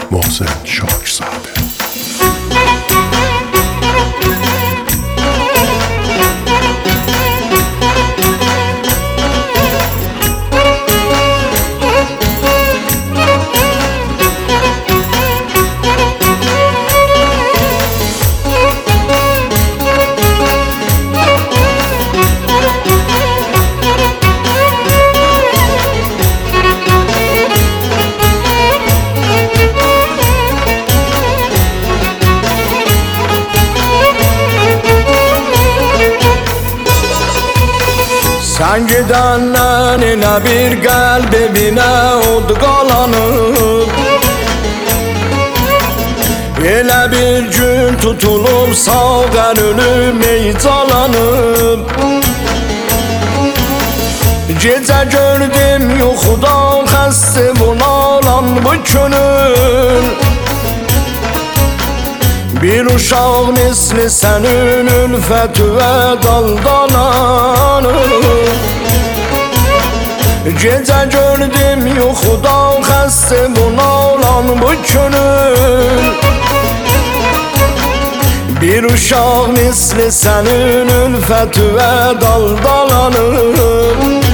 محسن شاکزاده. Sen gidenden elə bir qəlbimə od qalanıb, elə bir gün tutulub sağ qəlbim eycalanıb. Gecə gördüm yuxudan xəstə bunalan bu könül, bir uşaq misli sənin ülfətüvə daldalanır. Gecə gördüm yuxudan xəstə bunalan bu könül, bir uşaq misli sənin ülfətüvə daldalanır.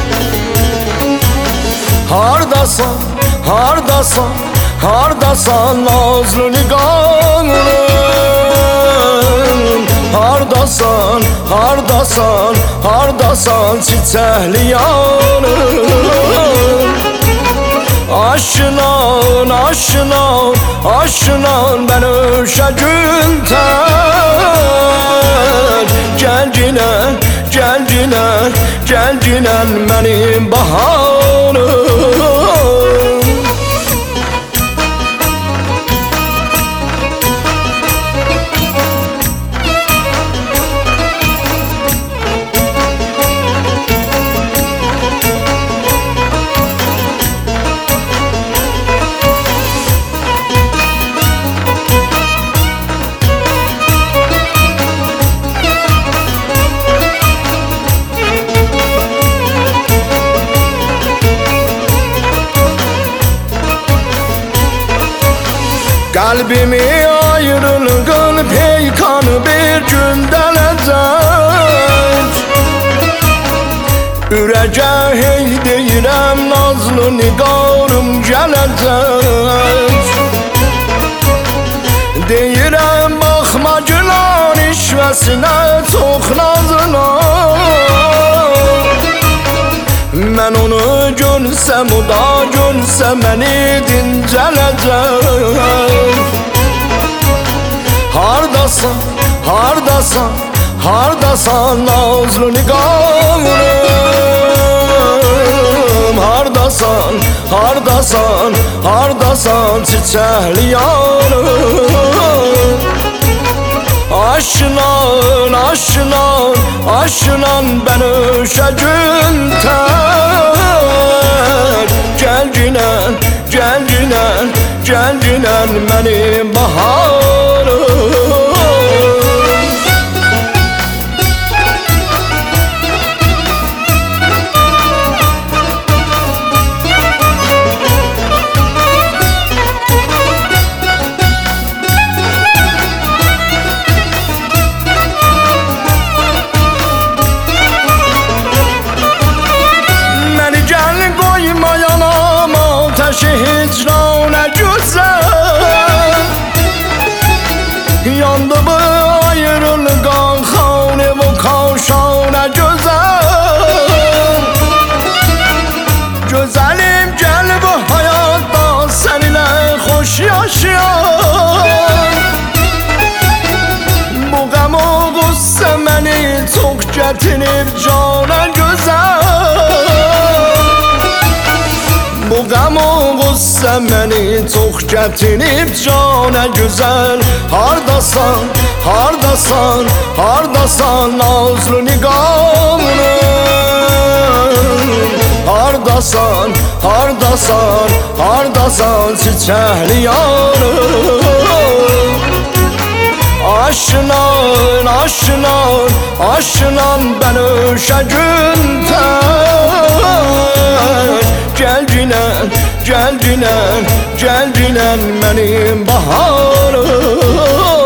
Hardasan, hardasan, hardasan nazlı niqanım, hardasan, hardasan, hardasan çiçəkli yanım. Aşınan, aşınan, aşınan ben öşəcüntən. Gəncinen, gəncinen, gəncinen benim baharım. Kalbimi ayrılığın peykanı bir gün dələcək. Ürəcə hey deyirəm nazlı niqarım gələcək. Deyirəm baxma gülan işvəsinə çox nazına, mən onu görsəm o da görsə məni dincələcək. Hardasan, hardasan, hardasan nazlı niqanım, hardasan, hardasan, hardasan çiçəkli yanım. Aşınan, aşınan, aşınan ben öşəcüntən. Gəncinen, gəncinen, gəncinen benim baharım. Hicranə gözəl, yandı bu ayrılığın xanı bu kavşanə gözəl. Gözəlim gəl bu həyatda səninlə xoş yaşayan. Bu qəm o qüssə məni çox gətirib canə gözəl. Bu qəm o qüssə məni çox gətirib canə gözəl. Hardasan, hardasan, hardasan nazlı niqamım, hardasan, hardasan, hardasan çiçəkli yanım. Aşınan, aşınan, aşınan ben öşəcüntən. Gəncinen, Gəldinən mənim baharım.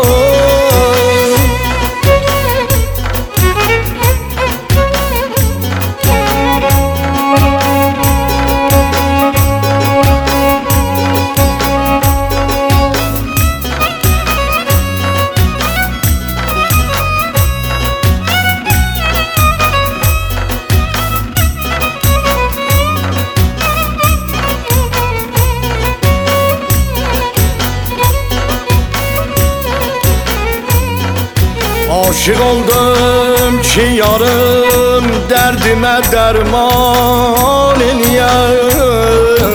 Aşık oldum ki yarım dərdimə dərman eləyən.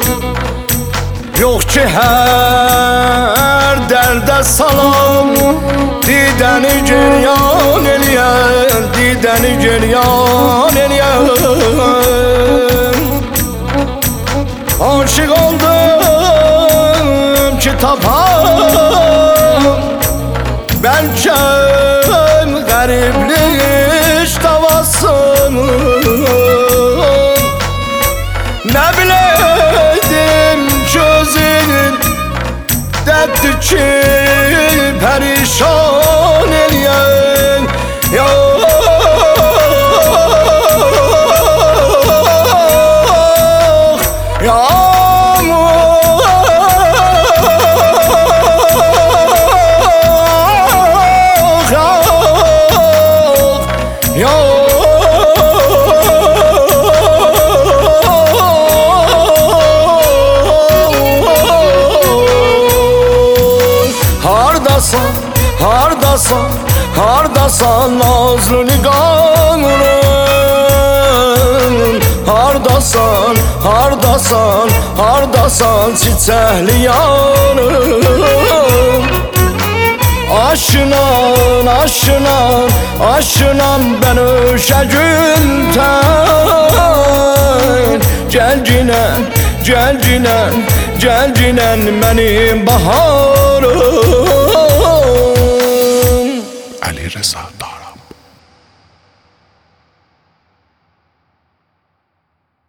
Yox ki hər dərdə salam didəni geryan eləyən, didəni geryan eləyən. Aşık oldum ki tapam bəlkə gariblik davasını. Ne bileydim gözünün derdi ki perişan eləyən. Hardasan nazlı niganım. Hardasan çiçəkli yanım. Aşınan ben öşəgültən. Gəldinən mənim baharım. Ali Reza.